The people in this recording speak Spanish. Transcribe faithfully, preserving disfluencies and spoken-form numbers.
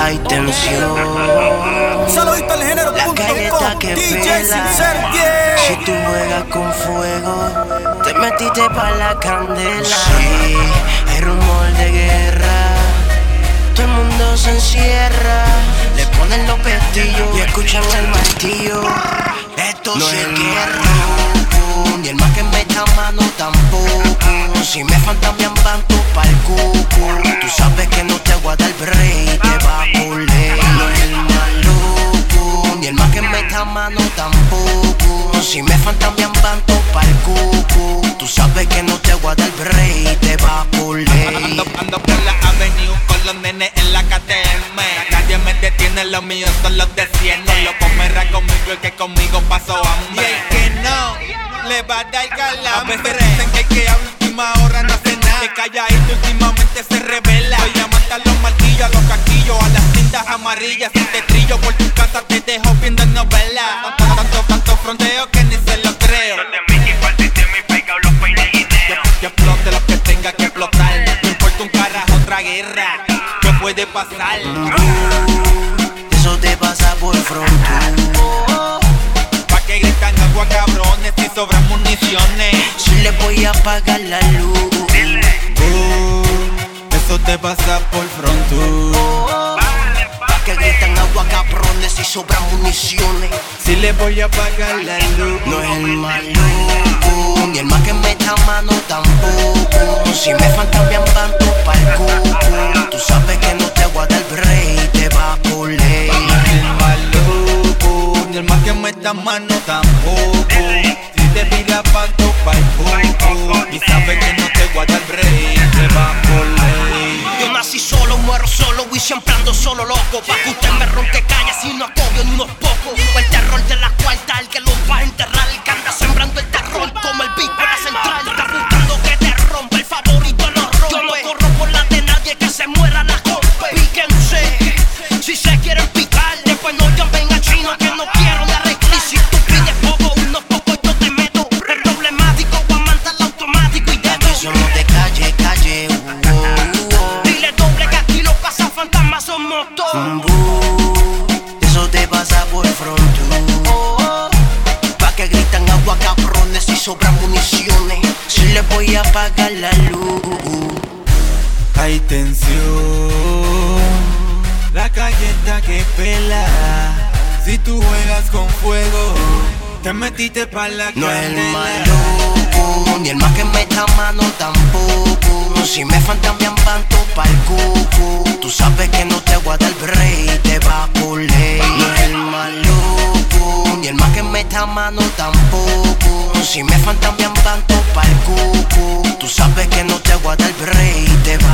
hay tensión. Saludito al género La punto calle com, está que D J pela. Sincer, Si tú juegas con fuego, te metiste pa' la candela. Sí, hay rumor de guerra. Todo el mundo se encierra. Le ponen los pestillos y escuchan el martillo. Esto no es guerra, ni el más que meta mano tampoco. Si me fantamean van tú pa'l cuco. Tú sabes que no te voy a dar break, te va a poler. No es el más loco, ni el más que meta mano tampoco. Si me fantamean van tú pa'l cuco. Tú sabes que no te voy a dar break, te va a poler. Ando, ando por la avenue con los nenes en la K T M. Nadie me detiene, los míos son los de cien. No lo comerá conmigo el que conmigo pasó hambre. Y el que no, le va a dar calambre. A veces dicen que el que a última hora no hace nada. Que calladito últimamente se revela. Soy amante a los martillos, a los casquillos, a las cintas amarillas. Si te trillo por tu casa te dejo viendo novela. Tanto, tanto, tanto fronteo que ni se lo creo. Que explote lo que tenga que explotar. No importa un carajo, otra guerra. ¿Qué puede pasar? Eso te pasa por fronto. Pa' que gritan agua cabrones si sobran municiones. Si le voy a apagar la luz. Uh, eso te pasa por fronto. Pa' que gritan agua cabrones si sobran municiones. Si le voy a apagar la luz. No es el más loco, ni el más que meta mano tampoco. Si me fantamean van tú pa'l cuco. Tú sabes que no te voy a dar break, te va a poler. No es el más loco, ni el más que meta mano tampoco. Si te tira pan tú pa'l cuco. Y sabes que no te voy a dar break, te va a poler. Yo nací solo, muero solo y siempre ando solo loco. Pa' que usted me ronque calle si no acobio ni unos pocos. O el terror de la cuarta, el que los va a enterrar. El que anda sembrando el terror como el Big la central. Está buscando que te rompa, el favorito lo rompe. Yo no corro por la de nadie, que se muera la compa. Píquense, si se quieren picar. Después no llamen a chino que no quiero de arreglar. Y si tú pides poco, unos pocos yo te meto. El problemático va a mandar automático y de aquí somos de calle, calle. Uh, uh, uh. Dile doble que aquí los cazafantasmas somos todos. Eso te pasa por fronto. Pa' que gritan agua cabrones si sobran municiones. Si le voy a apagar la luz. Hay tensión, la calle está que pela. Si tú juegas con fuego, te metiste pa' la No es el candela. más loco, ni el más que meta mano tampoco. Si me fantamean van tú pa'l cuco. Tú sabes que no te voy a dar break, te va a poler. No es el más loco, ni el más que meta mano tampoco. Si me fantamean van tú pa'l cuco. Tú sabes que no te voy a dar break, te va